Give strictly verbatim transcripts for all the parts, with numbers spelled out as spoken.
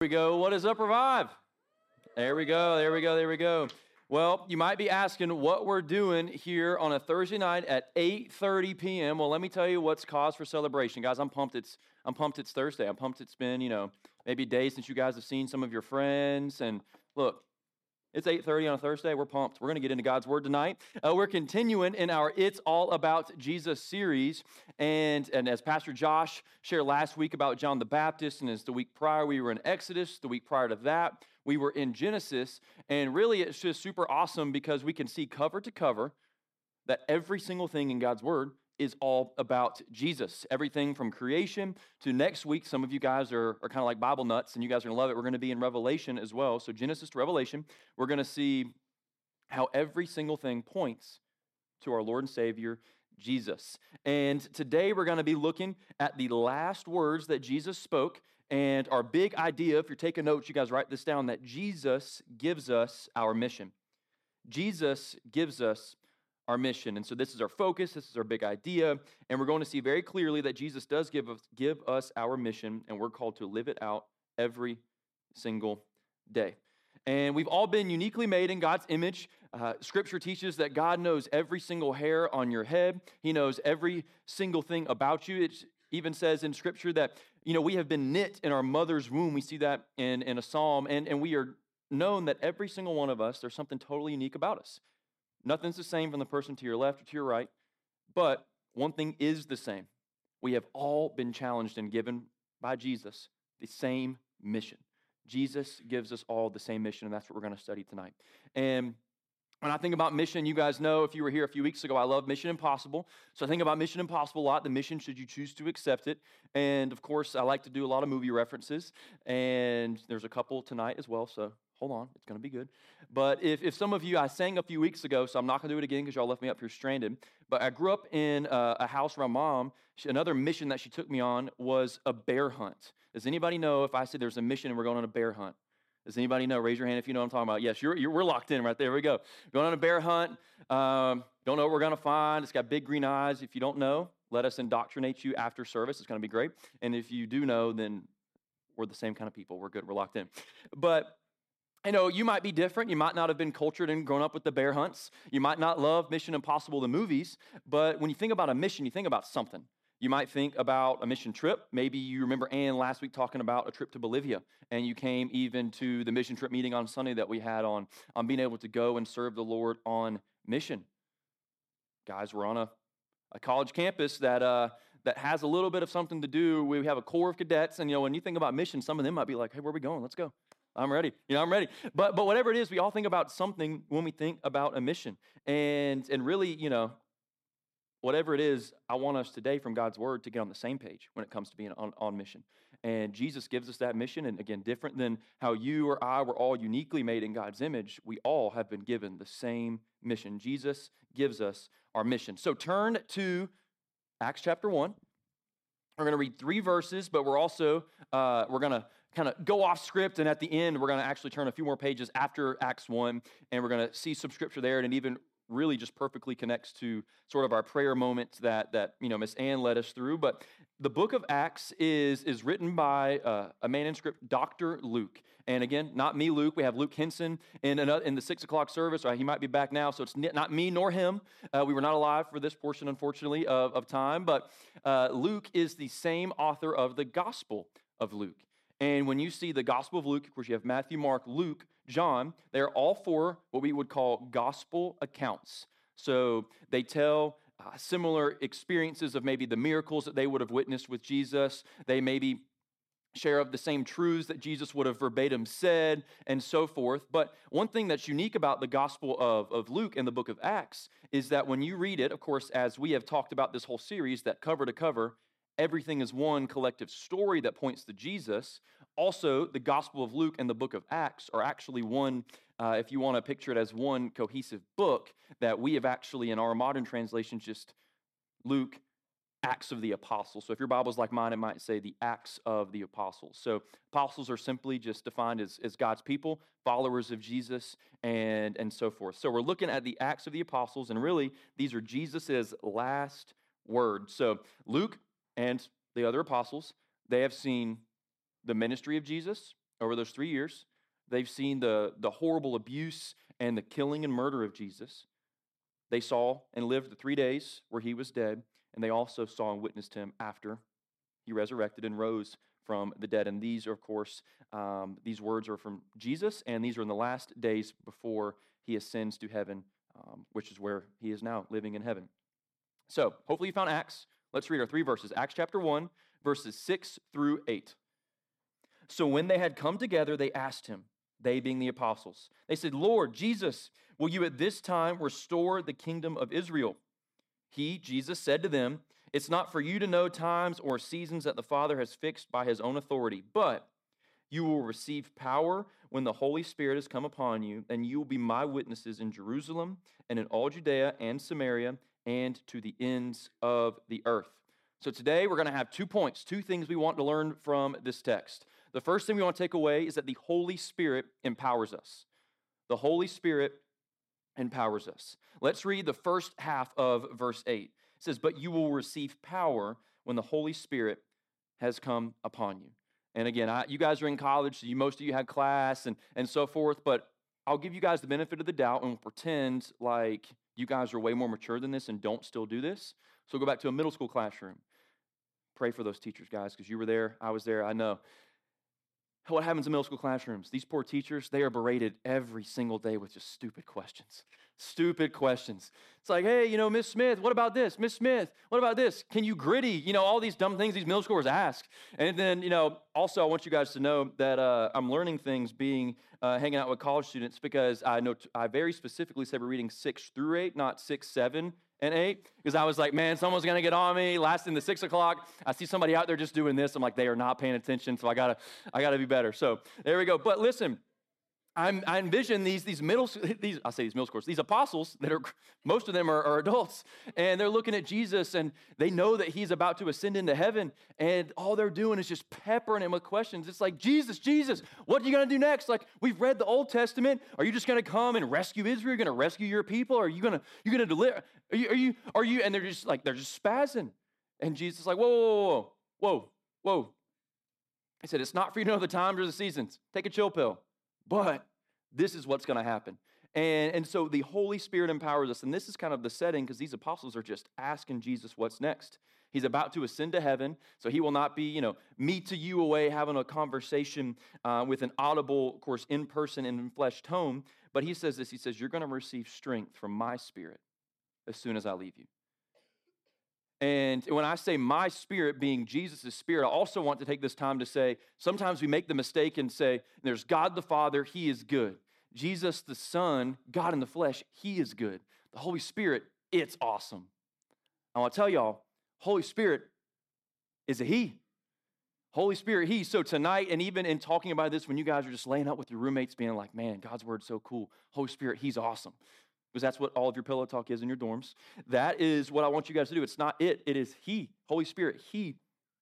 we go. What is up, Revive? There we go, there we go, there we go. Well, you might be asking what we're doing here on a Thursday night at eight thirty p.m. Well, let me tell you what's cause for celebration. Guys, I'm pumped it's I'm pumped it's Thursday. I'm pumped it's been, you know, maybe days since you guys have seen some of your friends. And look, it's eight thirty on a Thursday. We're pumped. We're going to get into God's Word tonight. Uh, we're continuing in our It's All About Jesus series. And, and as Pastor Josh shared last week about John the Baptist, and as the week prior we were in Exodus, the week prior to that we were in Genesis. And really it's just super awesome because we can see cover to cover that every single thing in God's Word is all about Jesus. Everything from creation to next week. Some of you guys are, are kind of like Bible nuts, and you guys are going to love it. We're going to be in Revelation as well. So Genesis to Revelation, we're going to see how every single thing points to our Lord and Savior, Jesus. And today we're going to be looking at the last words that Jesus spoke. And our big idea, if you're taking notes, you guys write this down, that Jesus gives us our mission. Jesus gives us our mission. And so this is our focus, this is our big idea, and we're going to see very clearly that Jesus does give us, give us our mission, and we're called to live it out every single day. And we've all been uniquely made in God's image. Uh, scripture teaches that God knows every single hair on your head. He knows every single thing about you. It even says in Scripture that, you know, we have been knit in our mother's womb. We see that in, in a psalm, and, and we are known that every single one of us, there's something totally unique about us. Nothing's the same from the person to your left or to your right, but one thing is the same. We have all been challenged and given by Jesus the same mission. Jesus gives us all the same mission, and that's what we're going to study tonight. And when I think about mission, you guys know, if you were here a few weeks ago, I love Mission Impossible. So I think about Mission Impossible a lot, the mission should you choose to accept it. And of course, I like to do a lot of movie references, and there's a couple tonight as well, so hold on, it's going to be good. But if, if some of you, I sang a few weeks ago, so I'm not going to do it again because y'all left me up here stranded, but I grew up in a, a house where my mom, she, another mission that she took me on was a bear hunt. Does anybody know if I said there's a mission and we're going on a bear hunt? Does anybody know? Raise your hand if you know what I'm talking about. Yes, you're, you're, we're locked in right there. Here we go. Going on a bear hunt. Um, don't know what we're going to find. It's got big green eyes. If you don't know, let us indoctrinate you after service. It's going to be great. And if you do know, then we're the same kind of people. We're good. We're locked in. But you know, you might be different. You might not have been cultured and grown up with the bear hunts. You might not love Mission Impossible, the movies. But when you think about a mission, you think about something. You might think about a mission trip. Maybe you remember Ann last week talking about a trip to Bolivia, and you came even to the mission trip meeting on Sunday that we had on, on being able to go and serve the Lord on mission. Guys, we're on a, a college campus that uh, that has a little bit of something to do. We have a corps of cadets, and you know, when you think about mission, some of them might be like, hey, where are we going? Let's go. I'm ready. You know, I'm ready. But but whatever it is, we all think about something when we think about a mission. And and really, you know, whatever it is, I want us today from God's Word to get on the same page when it comes to being on, on mission. And Jesus gives us that mission. And again, different than how you or I were all uniquely made in God's image, we all have been given the same mission. Jesus gives us our mission. So turn to Acts chapter one. We're going to read three verses, but we're also, uh, we're going to kind of go off script, and at the end, we're going to actually turn a few more pages after Acts one, and we're going to see some scripture there, and it even really just perfectly connects to sort of our prayer moments that, that you know, Miss Ann led us through. But the book of Acts is, is written by uh, a man in script, Doctor Luke. And again, not me, Luke. We have Luke Henson in, another, in the six o'clock service. Right? He might be back now, so it's not me nor him. Uh, we were not alive for this portion, unfortunately, of, of time. But uh, Luke is the same author of the Gospel of Luke. And when you see the Gospel of Luke, of course, you have Matthew, Mark, Luke, John. They're all four what we would call gospel accounts. So they tell uh, similar experiences of maybe the miracles that they would have witnessed with Jesus. They maybe share of the same truths that Jesus would have verbatim said, and so forth. But one thing that's unique about the Gospel of, of Luke and the book of Acts is that when you read it, of course, as we have talked about this whole series, that cover to cover, everything is one collective story that points to Jesus. Also, the Gospel of Luke and the book of Acts are actually one, uh, if you want to picture it as one cohesive book, that we have actually, in our modern translation, just Luke, Acts of the Apostles. So if your Bible's like mine, it might say the Acts of the Apostles. So apostles are simply just defined as, as God's people, followers of Jesus, and, and so forth. So we're looking at the Acts of the Apostles, and really, these are Jesus's last words. So Luke and the other apostles, they have seen the ministry of Jesus, Over those three years, they've seen the, the horrible abuse and the killing and murder of Jesus. They saw and lived the three days where he was dead, and they also saw and witnessed him after he resurrected and rose from the dead. And these are, of course, um, these words are from Jesus, and these are in the last days before he ascends to heaven, um, which is where he is now, living in heaven. So, hopefully you found Acts. Let's read our three verses. Acts chapter one, verses six through eight. So when they had come together, they asked him, they being the apostles. They said, Lord, Jesus, will you at this time restore the kingdom of Israel? He, Jesus, said to them, it's not for you to know times or seasons that the Father has fixed by his own authority, but you will receive power when the Holy Spirit has come upon you, and you will be my witnesses in Jerusalem and in all Judea and Samaria and to the ends of the earth. So today we're going to have two points, two things we want to learn from this text. The first thing we want to take away is that the Holy Spirit empowers us. The Holy Spirit empowers us. Let's read the first half of verse eight. It says, but you will receive power when the Holy Spirit has come upon you. And again, I, you guys are in college, so you, most of you had class and, and so forth, but I'll give you guys the benefit of the doubt and pretend like you guys are way more mature than this and don't still do this. So go back to a middle school classroom. Pray for those teachers, guys, because you were there, I was there, I know. What happens in middle school classrooms? These poor teachers, they are berated every single day with just stupid questions. Stupid questions. It's like, hey, you know, Miss Smith, what about this? Miss Smith, what about this? Can you gritty? You know, all these dumb things these middle schoolers ask. And then, you know, also I want you guys to know that uh, I'm learning things being, uh, hanging out with college students because I know t- I very specifically said we're reading six through eight, not six, seven, and eight, because I was like, man, someone's going to get on me. Last in the six o'clock, I see somebody out there just doing this. I'm like, they are not paying attention, so I got to I gotta be better. So there we go. But listen, I'm, I envision these, these middle, these, I say these middle schoolers, these apostles that are, most of them are, are adults, and they're looking at Jesus, and they know that he's about to ascend into heaven, and all they're doing is just peppering him with questions. It's like, Jesus, Jesus, what are you going to do next? Like, we've read the Old Testament. Are you just going to come and rescue Israel? Are you going to rescue your people? Are you going to, you're going to deliver? Are you, are you, are you, and they're just like, they're just spazzing. And Jesus is like, whoa, whoa, whoa, whoa, whoa. He said, it's not for you to know the times or the seasons. Take a chill pill. But this is what's going to happen. And, and so the Holy Spirit empowers us. And this is kind of the setting because these apostles are just asking Jesus what's next. He's about to ascend to heaven, so he will not be, you know, me to you away having a conversation uh, with an audible, of course, in person and in flesh tone. But he says this, he says, you're going to receive strength from my Spirit as soon as I leave you. And when I say my spirit being Jesus' spirit, I also want to take this time to say, sometimes we make the mistake and say, there's God the Father, he is good. Jesus the Son, God in the flesh, he is good. The Holy Spirit, it's awesome. I want to tell y'all, Holy Spirit is a he. Holy Spirit, he. So tonight, and even in talking about this, when you guys are just laying up with your roommates being like, man, God's word's so cool. Holy Spirit, he's awesome. Because that's what all of your pillow talk is in your dorms. That is what I want you guys to do. It's not it, it is he. Holy Spirit, he.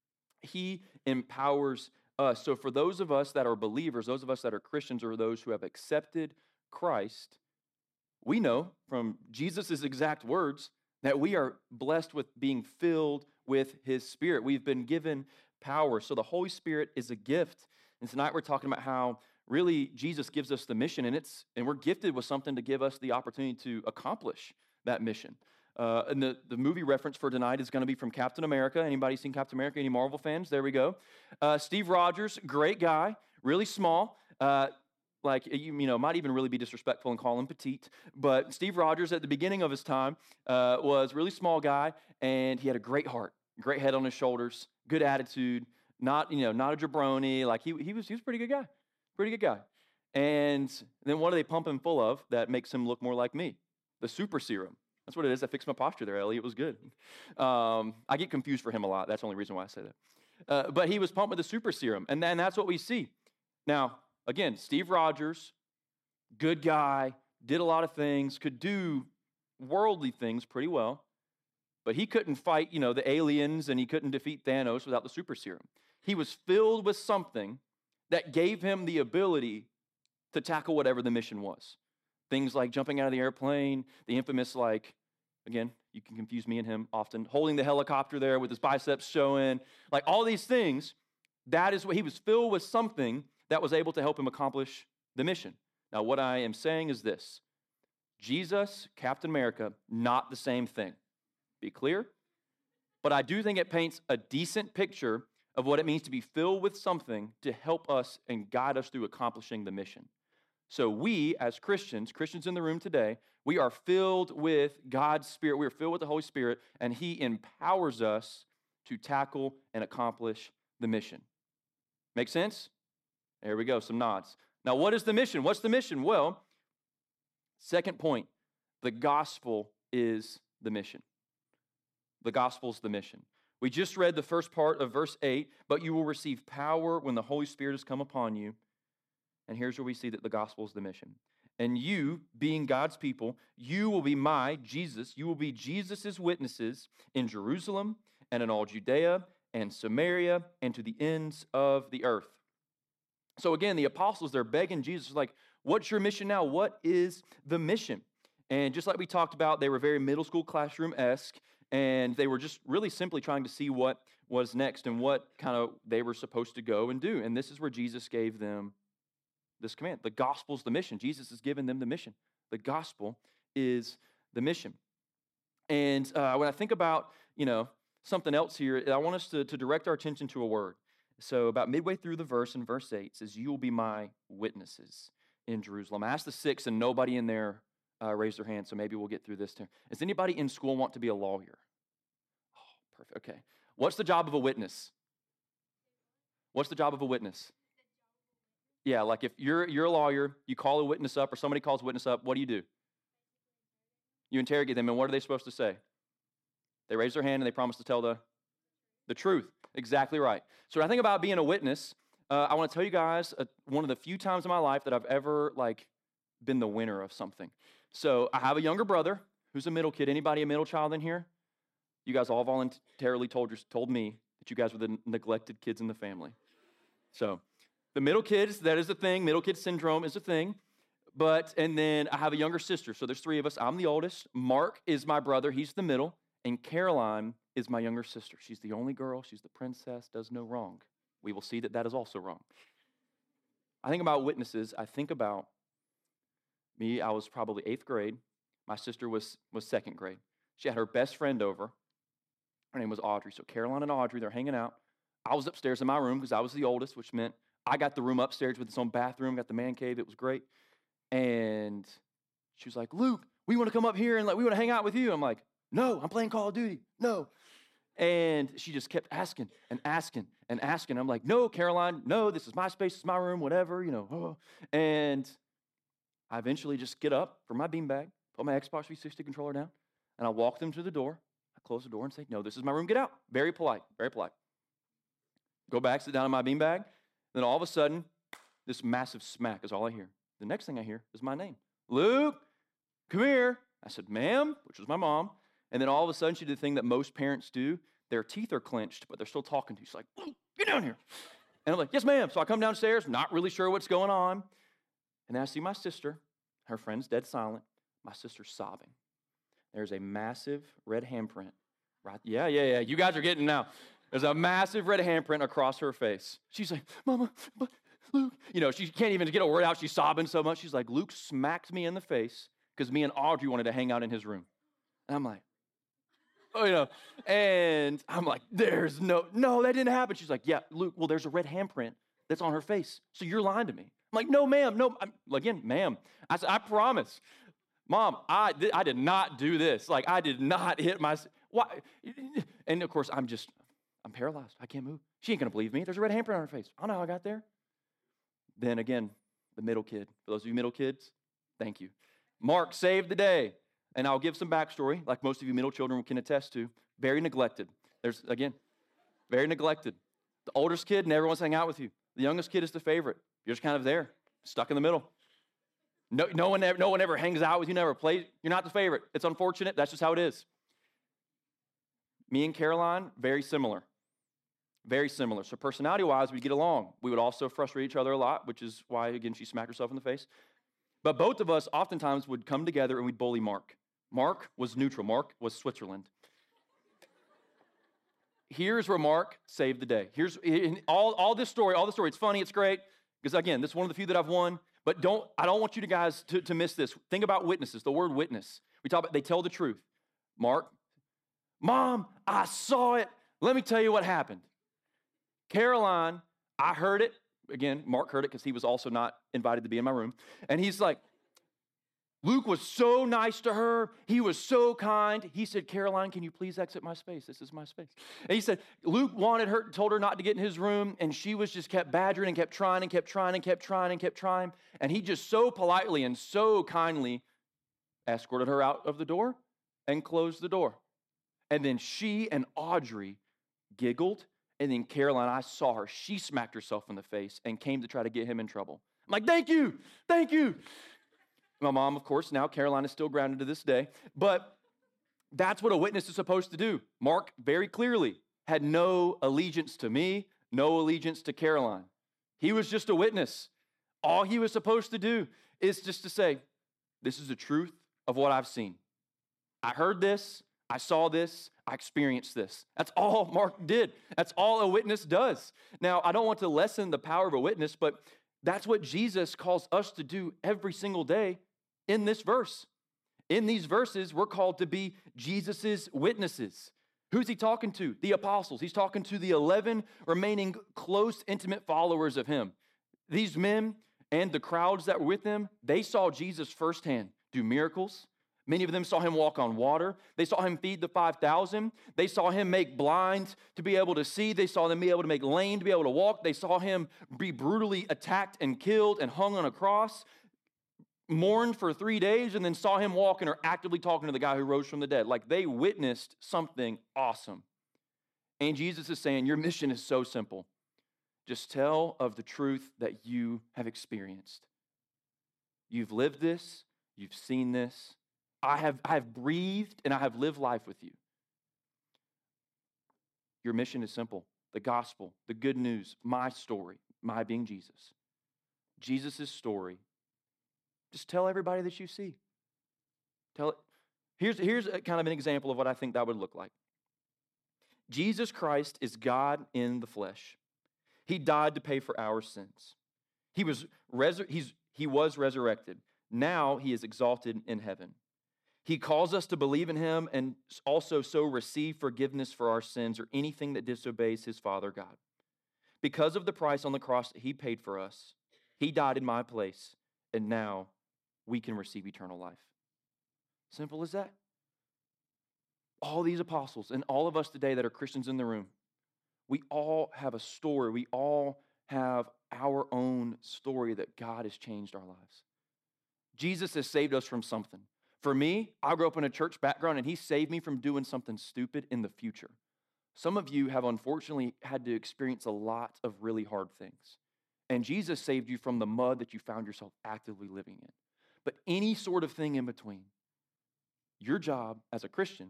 He empowers us. So for those of us that are believers, those of us that are Christians, or those who have accepted Christ, we know from Jesus' exact words that we are blessed with being filled with his Spirit. We've been given power. So the Holy Spirit is a gift. And tonight we're talking about how really Jesus gives us the mission, and it's and we're gifted with something to give us the opportunity to accomplish that mission. Uh, and the, the movie reference for tonight is going to be from Captain America. Anybody seen Captain America? Any Marvel fans? There we go. Uh, Steve Rogers, great guy, really small. Uh, like, you, you know, might even really be disrespectful and call him petite. But Steve Rogers, at the beginning of his time, uh, was a really small guy, and he had a great heart, great head on his shoulders, good attitude, not, you know, not a jabroni. Like, he, he was he was a pretty good guy. Pretty good guy. And then what do they pump him full of that makes him look more like me? The super serum. That's what it is. I fixed my posture there, Ellie. It was good. Um, I get confused for him a lot. That's the only reason why I say that. Uh, but he was pumped with the super serum. And then that's what we see. Now, again, Steve Rogers, good guy, did a lot of things, could do worldly things pretty well. But he couldn't fight, you know, the aliens, and he couldn't defeat Thanos without the super serum. He was filled with something that gave him the ability to tackle whatever the mission was. Things like jumping out of the airplane, the infamous, like, again, you can confuse me and him often, holding the helicopter there with his biceps showing, like all these things, that is what he was filled with, something that was able to help him accomplish the mission. Now, what I am saying is this. Jesus, Captain America, not the same thing. Be clear? But I do think it paints a decent picture of what it means to be filled with something to help us and guide us through accomplishing the mission. So we, as Christians, Christians in the room today, we are filled with God's Spirit. We are filled with the Holy Spirit, and He empowers us to tackle and accomplish the mission. Make sense? There we go, some nods. Now, what is the mission? What's the mission? Well, second point, the gospel is the mission. The gospel is the mission. We just read the first part of verse eight, but you will receive power when the Holy Spirit has come upon you. And here's where we see that the gospel is the mission. And you, being God's people, you will be my, Jesus, you will be Jesus' witnesses in Jerusalem and in all Judea and Samaria and to the ends of the earth. So again, the apostles, they're begging Jesus, like, what's your mission now? What is the mission? And just like we talked about, they were very middle school classroom-esque, and they were just really simply trying to see what was next and what kind of they were supposed to go and do. And this is where Jesus gave them this command. The gospel's the mission. Jesus has given them the mission. The gospel is the mission. And uh, when I think about, you know, something else here, I want us to, to direct our attention to a word. So about midway through the verse, in verse eight, it says, you will be my witnesses in Jerusalem. I asked the six, and nobody in there uh, raised their hand, so maybe we'll get through this too. Does anybody in school want to be a lawyer? Oh, perfect. Okay. What's the job of a witness? What's the job of a witness? Yeah, like if you're you're a lawyer, you call a witness up, or somebody calls a witness up, what do you do? You interrogate them, and what are they supposed to say? They raise their hand and they promise to tell the, the truth. Exactly right. So when I think about being a witness, uh, I want to tell you guys uh, one of the few times in my life that I've ever like been the winner of something. So I have a younger brother who's a middle kid. Anybody a middle child in here? You guys all voluntarily told your, told me that you guys were the neglected kids in the family. So the middle kids, that is a thing. Middle kid syndrome is a thing. But, and then I have a younger sister. So there's three of us. I'm the oldest. Mark is my brother. He's the middle. And Caroline is my younger sister. She's the only girl. She's the princess, does no wrong. We will see that that is also wrong. I think about witnesses. I think about me. I was probably eighth grade. My sister was, was second grade. She had her best friend over. Her name was Audrey. So Caroline and Audrey, they're hanging out. I was upstairs in my room because I was the oldest, which meant I got the room upstairs with its own bathroom, got the man cave. It was great. And she was like, Luke, we want to come up here and like we want to hang out with you. I'm like, no, I'm playing Call of Duty. No. And she just kept asking and asking and asking. I'm like, no, Caroline, no, this is my space, it's my room, whatever, you know. Oh. And I eventually just get up from my beanbag, put my Xbox three sixty controller down, and I walk them to the door. I close the door and say, no, this is my room, get out. Very polite, very polite. Go back, sit down in my beanbag. Then all of a sudden, this massive smack is all I hear. The next thing I hear is my name. Luke, come here. I said, ma'am, which was my mom. And then all of a sudden, she did the thing that most parents do. Their teeth are clenched, but they're still talking to you. She's like, get down here. And I'm like, yes, ma'am. So I come downstairs, not really sure what's going on. And then I see my sister. Her friend's dead silent. My sister's sobbing. There's a massive red handprint. Right? Yeah, yeah, yeah. You guys are getting now. There's a massive red handprint across her face. She's like, Mama, but Luke. You know, she can't even get a word out. She's sobbing so much. She's like, Luke smacked me in the face because me and Audrey wanted to hang out in his room. And I'm like, oh, you know, and I'm like, there's no, no, that didn't happen. She's like, yeah, Luke, well, there's a red handprint that's on her face. So you're lying to me. I'm like, no, ma'am, no, I'm, again, ma'am. I said, I promise. Mom, I, I did not do this. Like, I did not hit my, why? And of course, I'm just, I'm paralyzed. I can't move. She ain't going to believe me. There's a red handprint on her face. I don't know how I got there. Then again, the middle kid. For those of you middle kids, thank you. Mark saved the day. And I'll give some backstory, like most of you middle children can attest to. Very neglected. There's, again, very neglected. The oldest kid never wants to hang out with you. The youngest kid is the favorite. You're just kind of there, stuck in the middle. No, no one ever, no one ever hangs out with you, never plays. You're not the favorite. It's unfortunate. That's just how it is. Me and Caroline, very similar. Very similar. So personality-wise, we get along. We would also frustrate each other a lot, which is why, again, she smacked herself in the face. But both of us oftentimes would come together and we'd bully Mark. Mark was neutral. Mark was Switzerland. Here's where Mark saved the day. Here's all, all this story, all the story. It's funny, it's great. Because again, this is one of the few that I've won, but don't, I don't want you to guys to, to miss this. Think about witnesses, the word witness. We talk about, they tell the truth. Mark, Mom, I saw it. Let me tell you what happened. Caroline, I heard it. Again, Mark heard it because he was also not invited to be in my room. And he's like, Luke was so nice to her. He was so kind. He said, Caroline, can you please exit my space? This is my space. And he said, Luke wanted her, told her not to get in his room, and she was just kept badgering and kept trying and kept trying and kept trying and kept trying. And he just so politely and so kindly escorted her out of the door and closed the door. And then she and Audrey giggled. And then Caroline, I saw her. She smacked herself in the face and came to try to get him in trouble. I'm like, thank you, thank you. My mom, of course, now Caroline is still grounded to this day. But that's what a witness is supposed to do. Mark very clearly had no allegiance to me, no allegiance to Caroline. He was just a witness. All he was supposed to do is just to say, this is the truth of what I've seen. I heard this, I saw this, I experienced this. That's all Mark did. That's all a witness does. Now, I don't want to lessen the power of a witness, but that's what Jesus calls us to do every single day in this verse. In these verses, we're called to be Jesus's witnesses. Who's he talking to? The apostles. He's talking to the eleven remaining close, intimate followers of him. These men and the crowds that were with them, they saw Jesus firsthand do miracles. Many of them saw him walk on water. They saw him feed the five thousand. They saw him make blind to be able to see. They saw them be able to make lame to be able to walk. They saw him be brutally attacked and killed and hung on a cross, mourned for three days, and then saw him walking or actively talking to the guy who rose from the dead. Like, they witnessed something awesome. And Jesus is saying, your mission is so simple. Just tell of the truth that you have experienced. You've lived this. You've seen this. I have, I have breathed and I have lived life with you. Your mission is simple. The gospel, the good news, my story, my being Jesus. Jesus' story. Just tell everybody that you see. Tell it. Here's, here's a, kind of an example of what I think that would look like. Jesus Christ is God in the flesh. He died to pay for our sins. He was, resur- he's, he was resurrected. Now he is exalted in heaven. He calls us to believe in him and also so receive forgiveness for our sins or anything that disobeys his Father God. Because of the price on the cross that he paid for us, he died in my place, and now we can receive eternal life. Simple as that. All these apostles and all of us today that are Christians in the room, we all have a story. We all have our own story that God has changed our lives. Jesus has saved us from something. For me, I grew up in a church background, and he saved me from doing something stupid in the future. Some of you have unfortunately had to experience a lot of really hard things. And Jesus saved you from the mud that you found yourself actively living in. But any sort of thing in between, your job as a Christian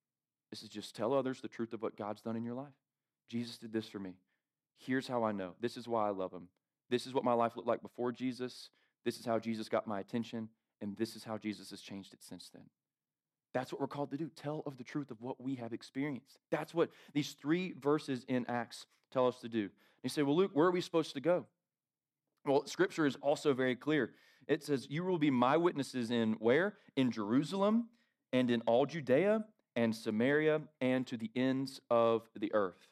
is to just tell others the truth of what God's done in your life. Jesus did this for me. Here's how I know. This is why I love him. This is what my life looked like before Jesus. This is how Jesus got my attention. And this is how Jesus has changed it since then. That's what we're called to do. Tell of the truth of what we have experienced. That's what these three verses in Acts tell us to do. And you say, well, Luke, where are we supposed to go? Well, Scripture is also very clear. It says, you will be my witnesses in where? In Jerusalem and in all Judea and Samaria and to the ends of the earth.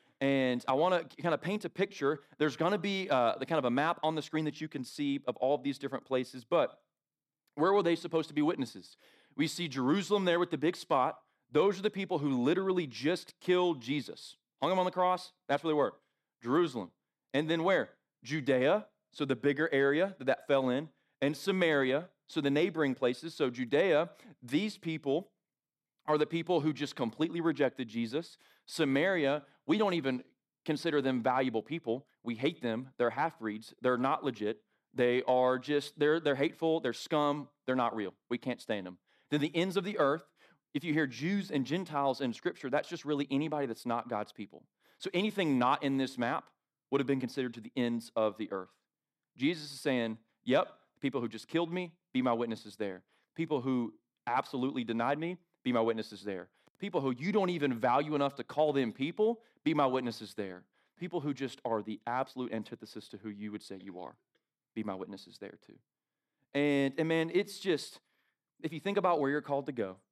And I want to kind of paint a picture. There's going to be uh, the kind of a map on the screen that you can see of all of these different places, but where were they supposed to be witnesses? We see Jerusalem there with the big spot. Those are the people who literally just killed Jesus. Hung him on the cross. That's where they were. Jerusalem. And then where? Judea, so the bigger area that that fell in. And Samaria, so the neighboring places. So Judea, these people are the people who just completely rejected Jesus. Samaria, we don't even consider them valuable people. We hate them. They're half-breeds. They're not legit. They are just, they're, they're hateful, they're scum, they're not real. We can't stand them. Then the ends of the earth, if you hear Jews and Gentiles in Scripture, that's just really anybody that's not God's people. So anything not in this map would have been considered to the ends of the earth. Jesus is saying, yep, people who just killed me, be my witnesses there. People who absolutely denied me, be my witnesses there. People who you don't even value enough to call them people, be my witnesses there. People who just are the absolute antithesis to who you would say you are. Be my witnesses there too. And, and man, it's just, if you think about where you're called to go,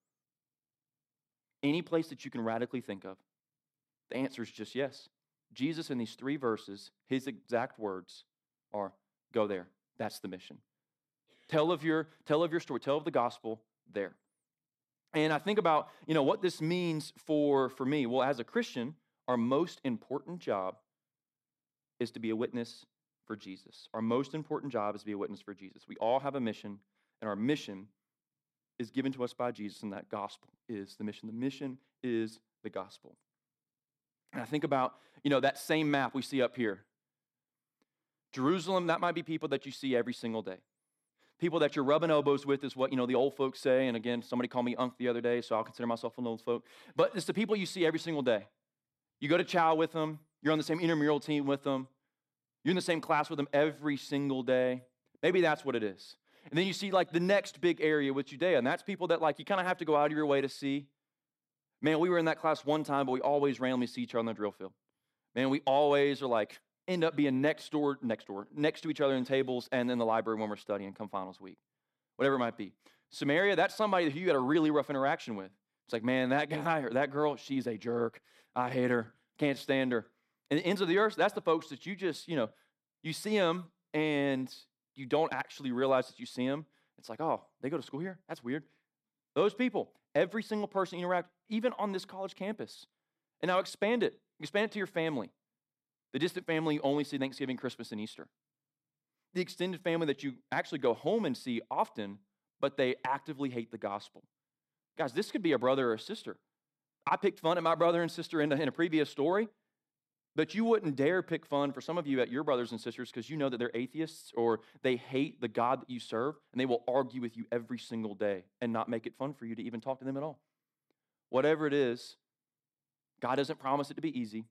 any place that you can radically think of, the answer is just yes. Jesus in these three verses, his exact words are, go there. That's the mission. Tell of your, tell of your story, tell of the gospel there. And I think about, you know, what this means for, for me. Well, as a Christian, our most important job is to be a witness for Jesus. Our most important job is to be a witness for Jesus. We all have a mission, and our mission is given to us by Jesus, and that gospel is the mission. The mission is the gospel. And I think about, you know, that same map we see up here. Jerusalem, that might be people that you see every single day. People that you're rubbing elbows with is what, you know, the old folks say. And again, somebody called me Unc the other day, so I'll consider myself an old folk. But it's the people you see every single day. You go to chow with them. You're on the same intramural team with them. You're in the same class with them every single day. Maybe that's what it is. And then you see like the next big area with Judea, and that's people that like you kind of have to go out of your way to see. Man, we were in that class one time, but we always randomly see each other on the drill field. Man, we always are like, end up being next door, next door, next to each other in tables and in the library when we're studying come finals week. Whatever it might be. Samaria, that's somebody who you had a really rough interaction with. It's like, man, that guy or that girl, she's a jerk. I hate her. Can't stand her. And the ends of the earth, that's the folks that you just, you know, you see them and you don't actually realize that you see them. It's like, oh, they go to school here? That's weird. Those people, every single person you interact, even on this college campus. And now expand it. Expand it to your family. The distant family you only see Thanksgiving, Christmas, and Easter. The extended family that you actually go home and see often, but they actively hate the gospel. Guys, this could be a brother or a sister. I picked fun at my brother and sister in a, in a previous story, but you wouldn't dare pick fun for some of you at your brothers and sisters because you know that they're atheists or they hate the God that you serve, and they will argue with you every single day and not make it fun for you to even talk to them at all. Whatever it is, God doesn't promise it to be easy.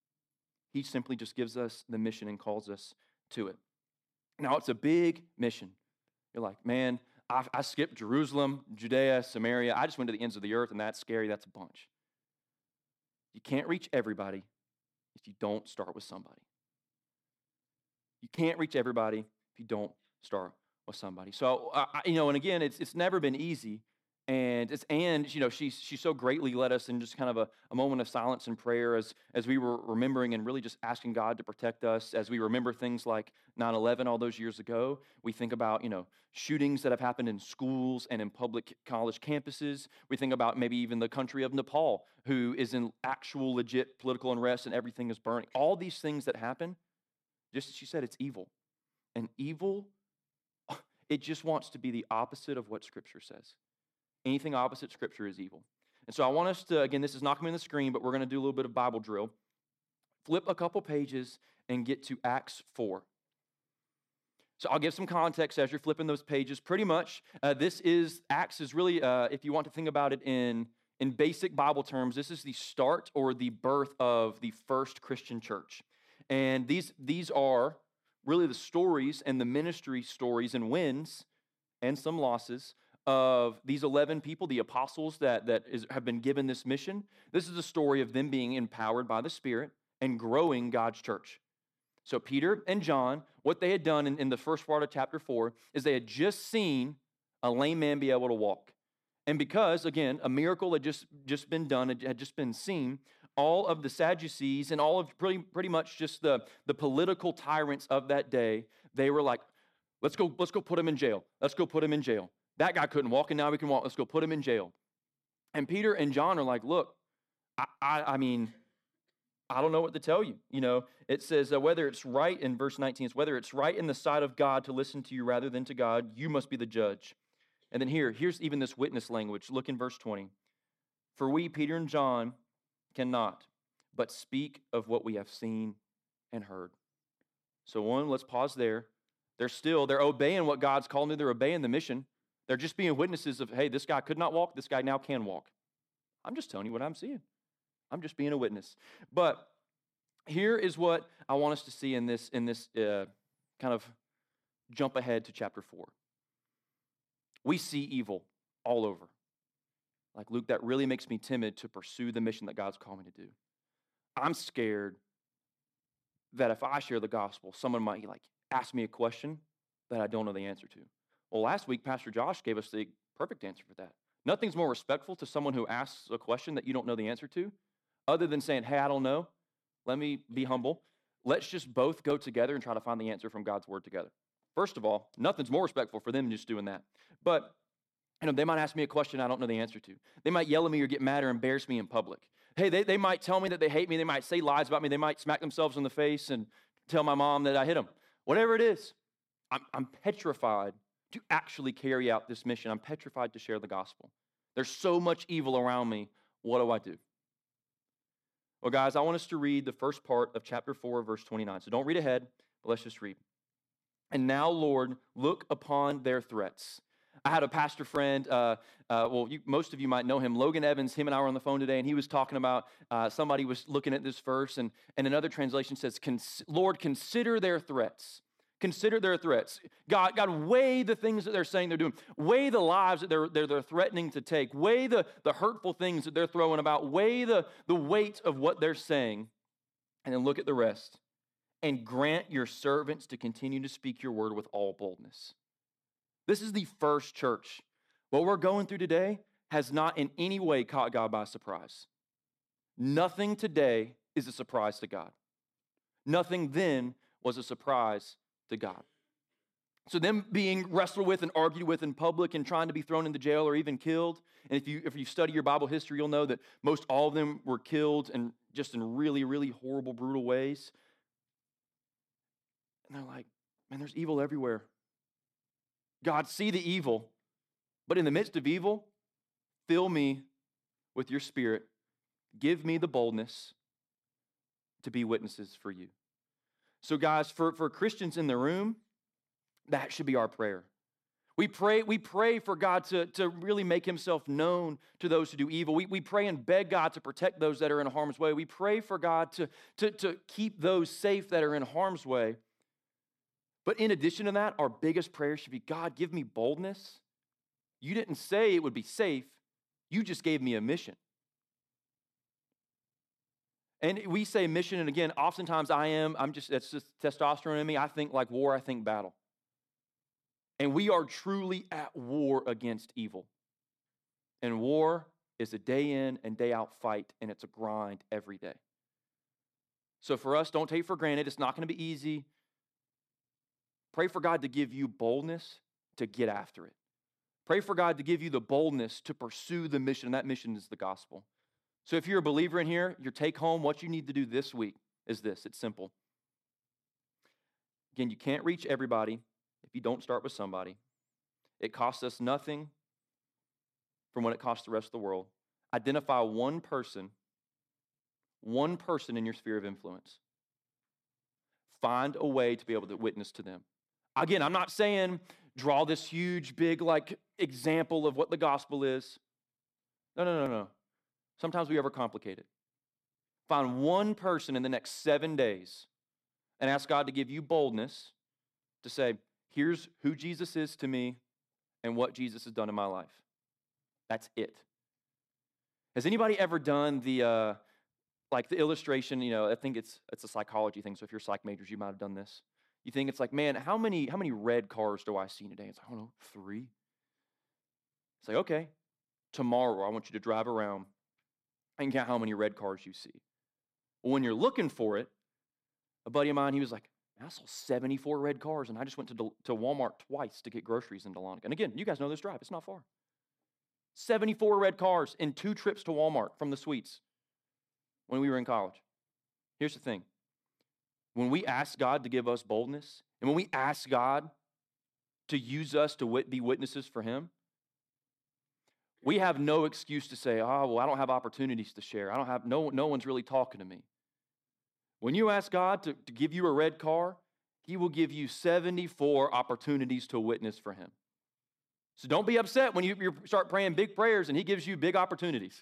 He simply just gives us the mission and calls us to it. Now, it's a big mission. You're like, man, I, I skipped Jerusalem, Judea, Samaria. I just went to the ends of the earth, and that's scary. That's a bunch. You can't reach everybody if you don't start with somebody. You can't reach everybody if you don't start with somebody. So, uh, you know, and again, it's it's never been easy. And it's and you know she's she so greatly led us in just kind of a, a moment of silence and prayer as as we were remembering and really just asking God to protect us as we remember things like nine eleven all those years ago. We think about you know shootings that have happened in schools and in public college campuses. We think about maybe even the country of Nepal, who is in actual legit political unrest and everything is burning. All these things that happen, just as she said, it's evil, and evil, it just wants to be the opposite of what Scripture says. Anything opposite Scripture is evil. And so I want us to, again, this is not coming on the screen, but we're going to do a little bit of Bible drill. Flip a couple pages and get to Acts four. So I'll give some context as you're flipping those pages. Pretty much, uh, this is, Acts is really, uh, if you want to think about it in, in basic Bible terms, this is the start or the birth of the first Christian church. And these, these are really the stories and the ministry stories and wins and some losses of these eleven people, the apostles that, that is, have been given this mission. This is a story of them being empowered by the Spirit and growing God's church. So Peter and John, what they had done in, in the first part of chapter four is they had just seen a lame man be able to walk. And because, again, a miracle had just, just been done, it had just been seen, all of the Sadducees and all of pretty, pretty much just the, the political tyrants of that day, they were like, let's go, let's go put him in jail. Let's go put him in jail. That guy couldn't walk, and now we can walk. Let's go put him in jail. And Peter and John are like, look, I, I, I mean, I don't know what to tell you. You know, it says uh, whether it's right in verse nineteen, it's whether it's right in the sight of God to listen to you rather than to God, you must be the judge. And then here, here's even this witness language. Look in verse twenty. For we, Peter and John, cannot but speak of what we have seen and heard. So one, let's pause there. They're still, they're obeying what God's called them. They're obeying the mission. They're just being witnesses of, hey, this guy could not walk, this guy now can walk. I'm just telling you what I'm seeing. I'm just being a witness. But here is what I want us to see in this, in this uh, kind of jump ahead to chapter four. We see evil all over. Like, Luke, that really makes me timid to pursue the mission that God's called me to do. I'm scared that if I share the gospel, someone might like ask me a question that I don't know the answer to. Well, last week, Pastor Josh gave us the perfect answer for that. Nothing's more respectful to someone who asks a question that you don't know the answer to, other than saying, hey, I don't know. Let me be humble. Let's just both go together and try to find the answer from God's word together. First of all, nothing's more respectful for them than just doing that. But you know, they might ask me a question I don't know the answer to. They might yell at me or get mad or embarrass me in public. Hey, they, they might tell me that they hate me. They might say lies about me. They might smack themselves in the face and tell my mom that I hit them. Whatever it is, I'm, I'm petrified to actually carry out this mission. I'm petrified to share the gospel. There's so much evil around me. What do I do? Well, guys, I want us to read the first part of chapter four, verse twenty-nine. So don't read ahead, but let's just read. And now, Lord, look upon their threats. I had a pastor friend, uh, uh, well, you, most of you might know him, Logan Evans. Him and I were on the phone today, and he was talking about, uh, somebody was looking at this verse, and, and another translation says, Lord, consider their threats. Consider their threats. God, God, weigh the things that they're saying they're doing. Weigh the lives that they're, they're, they're threatening to take. Weigh the, the hurtful things that they're throwing about. Weigh the, the weight of what they're saying, and then look at the rest. And grant your servants to continue to speak your word with all boldness. This is the first church. What we're going through today has not in any way caught God by surprise. Nothing today is a surprise to God. Nothing then was a surprise to God. So them being wrestled with and argued with in public and trying to be thrown into jail or even killed, and if you if you study your Bible history, you'll know that most all of them were killed and just in really, really horrible, brutal ways. And they're like, man, there's evil everywhere. God, see the evil, but in the midst of evil, fill me with your spirit. Give me the boldness to be witnesses for you. So guys, for, for Christians in the room, that should be our prayer. We pray, we pray for God to, to really make himself known to those who do evil. We, we pray and beg God to protect those that are in harm's way. We pray for God to, to, to keep those safe that are in harm's way. But in addition to that, our biggest prayer should be, God, give me boldness. You didn't say it would be safe. You just gave me a mission. And we say mission, and again, oftentimes I am, I'm just, that's just testosterone in me. I think like war, I think battle. And we are truly at war against evil. And war is a day in and day out fight, and it's a grind every day. So for us, don't take for granted. It's not going to be easy. Pray for God to give you boldness to get after it. Pray for God to give you the boldness to pursue the mission, and that mission is the gospel. So if you're a believer in here, your take home, what you need to do this week is this. It's simple. Again, you can't reach everybody if you don't start with somebody. It costs us nothing from what it costs the rest of the world. Identify one person, one person in your sphere of influence. Find a way to be able to witness to them. Again, I'm not saying draw this huge, big, like, example of what the gospel is. No, no, no, no. Sometimes we overcomplicate it. Find one person in the next seven days and ask God to give you boldness to say, here's who Jesus is to me and what Jesus has done in my life. That's it. Has anybody ever done the, uh, like the illustration, you know, I think it's it's a psychology thing, so if you're psych majors, you might have done this. You think it's like, man, how many how many red cars do I see today? It's like, I don't know, three. It's like, okay, tomorrow I want you to drive around and count how many red cars you see. Well, when you're looking for it, a buddy of mine, he was like, I saw seventy-four red cars, and I just went to, to Walmart twice to get groceries in Dahlonega. And again, you guys know this drive. It's not far. seventy-four red cars in two trips to Walmart from the suites when we were in college. Here's the thing. When we ask God to give us boldness, and when we ask God to use us to wit- be witnesses for him, we have no excuse to say, oh, well, I don't have opportunities to share. I don't have, no, no one's really talking to me. When you ask God to, to give you a red car, he will give you seventy-four opportunities to witness for him. So don't be upset when you, you start praying big prayers and he gives you big opportunities.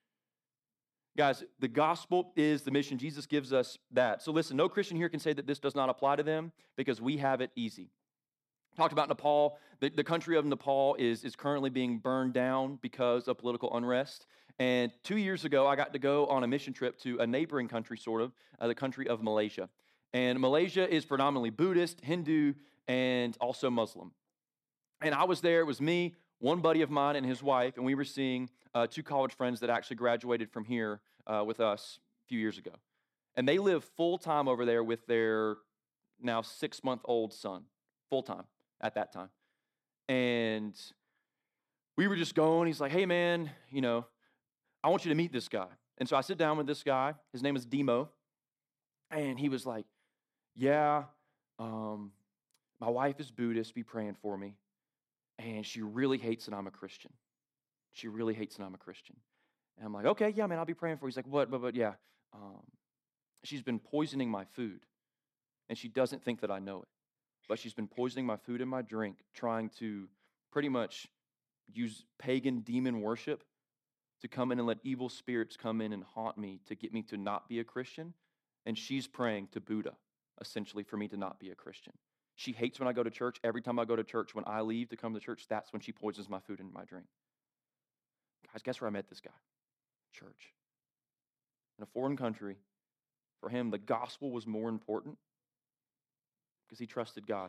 Guys, the gospel is the mission. Jesus gives us that. So listen, no Christian here can say that this does not apply to them because we have it easy. Talked about Nepal. The, the country of Nepal is, is currently being burned down because of political unrest. And two years ago, I got to go on a mission trip to a neighboring country, sort of, uh, the country of Malaysia. And Malaysia is predominantly Buddhist, Hindu, and also Muslim. And I was there. It was me, one buddy of mine, and his wife, and we were seeing uh, two college friends that actually graduated from here uh, with us a few years ago. And they live full-time over there with their now six-month-old son, full-time at that time. And we were just going. He's like, hey, man, you know, I want you to meet this guy. And so I sit down with this guy. His name is Demo. And he was like, yeah, um, my wife is Buddhist. Be praying for me. And she really hates that I'm a Christian. She really hates that I'm a Christian. And I'm like, okay, yeah, man, I'll be praying for you. He's like, what, but, but, yeah. Um, she's been poisoning my food. And she doesn't think that I know it. But she's been poisoning my food and my drink, trying to pretty much use pagan demon worship to come in and let evil spirits come in and haunt me to get me to not be a Christian. And she's praying to Buddha, essentially, for me to not be a Christian. She hates when I go to church. Every time I go to church, when I leave to come to church, that's when she poisons my food and my drink. Guys, guess where I met this guy? Church. In a foreign country. For him, the gospel was more important because he trusted God.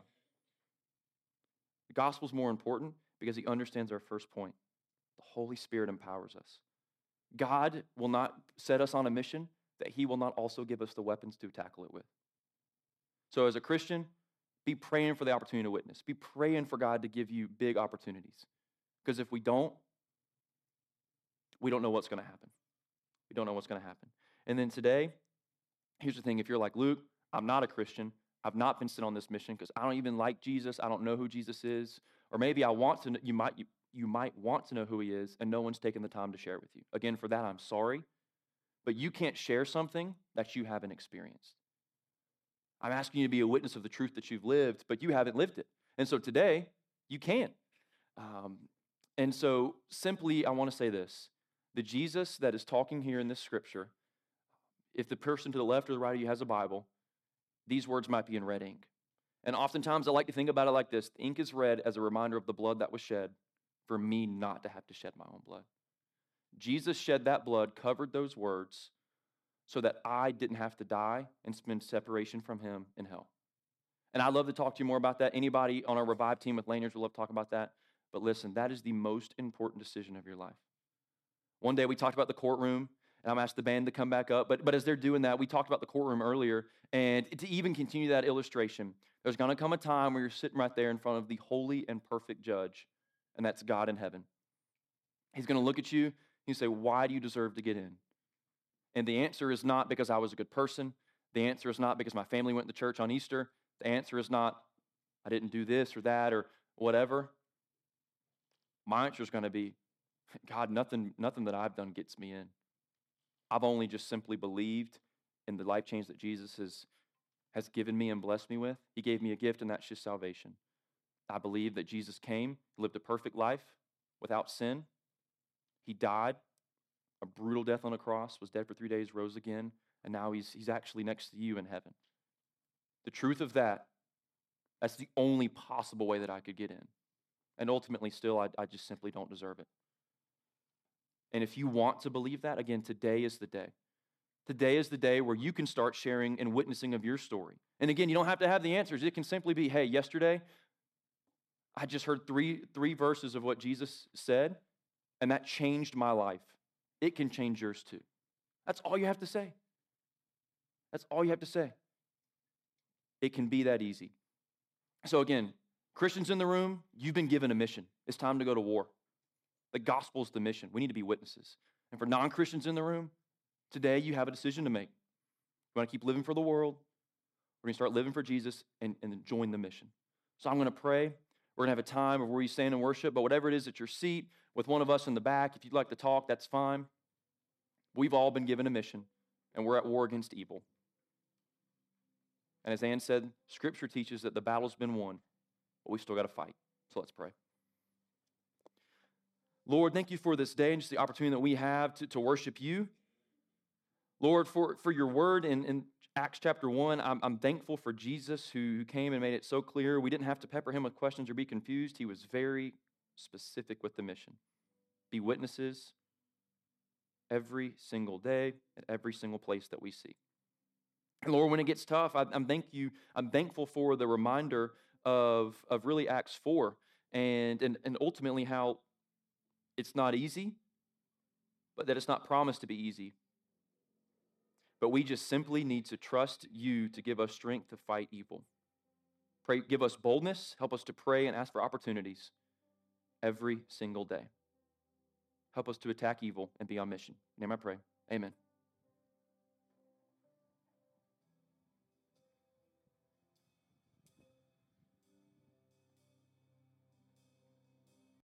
The gospel is more important because he understands our first point. The Holy Spirit empowers us. God will not set us on a mission that he will not also give us the weapons to tackle it with. So as a Christian, be praying for the opportunity to witness. Be praying for God to give you big opportunities. Because if we don't, we don't know what's going to happen. We don't know what's going to happen. And then today, here's the thing. If you're like, Luke, I'm not a Christian. I've not been sent on this mission because I don't even like Jesus. I don't know who Jesus is. Or maybe I want to know, you might, you, you might want to know who he is, and no one's taken the time to share it with you. Again, for that, I'm sorry. But you can't share something that you haven't experienced. I'm asking you to be a witness of the truth that you've lived, but you haven't lived it. And so today, you can. Um, and so simply, I want to say this. The Jesus that is talking here in this scripture, if the person to the left or the right of you has a Bible, these words might be in red ink. And oftentimes, I like to think about it like this. The ink is red as a reminder of the blood that was shed for me not to have to shed my own blood. Jesus shed that blood, covered those words, so that I didn't have to die and spend separation from him in hell. And I'd love to talk to you more about that. Anybody on our Revive team with Lanyards would love to talk about that. But listen, that is the most important decision of your life. One day we talked about the courtroom, and I'm asked the band to come back up. But, but as they're doing that, we talked about the courtroom earlier. And to even continue that illustration, there's going to come a time where you're sitting right there in front of the holy and perfect judge, and that's God in heaven. He's going to look at you, and you say, why do you deserve to get in? And the answer is not because I was a good person. The answer is not because my family went to church on Easter. The answer is not I didn't do this or that or whatever. My answer is going to be, God, nothing, nothing that I've done gets me in. I've only just simply believed in the life change that Jesus has, has given me and blessed me with. He gave me a gift, and that's just salvation. I believe that Jesus came, lived a perfect life without sin. He died a brutal death on a cross, was dead for three days, rose again, and now he's, he's actually next to you in heaven. The truth of that, that's the only possible way that I could get in. And ultimately, still, I, I just simply don't deserve it. And if you want to believe that, again, today is the day. Today is the day where you can start sharing and witnessing of your story. And again, you don't have to have the answers. It can simply be, hey, yesterday, I just heard three, three verses of what Jesus said, and that changed my life. It can change yours too. That's all you have to say. That's all you have to say. It can be that easy. So again, Christians in the room, you've been given a mission. It's time to go to war. The gospel's the mission. We need to be witnesses. And for non-Christians in the room, today you have a decision to make. You want to keep living for the world? We're going to start living for Jesus and, and then join the mission. So I'm going to pray. We're going to have a time of where you stand and worship, but whatever it is at your seat, with one of us in the back, if you'd like to talk, that's fine. We've all been given a mission, and we're at war against evil. And as Ann said, Scripture teaches that the battle's been won, but we still got to fight. So let's pray. Lord, thank you for this day and just the opportunity that we have to, to worship you. Lord, for, for your word in, in Acts chapter one, I'm, I'm thankful for Jesus who, who came and made it so clear. We didn't have to pepper him with questions or be confused. He was very specific with the mission. Be witnesses every single day at every single place that we see. And Lord, when it gets tough, I, I'm thank you. I'm thankful for the reminder of of really Acts four, and and and ultimately how it's not easy, but that it's not promised to be easy. But we just simply need to trust you to give us strength to fight evil. Pray, give us boldness. Help us to pray and ask for opportunities every single day. Help us to attack evil and be on mission. In your name I pray. Amen.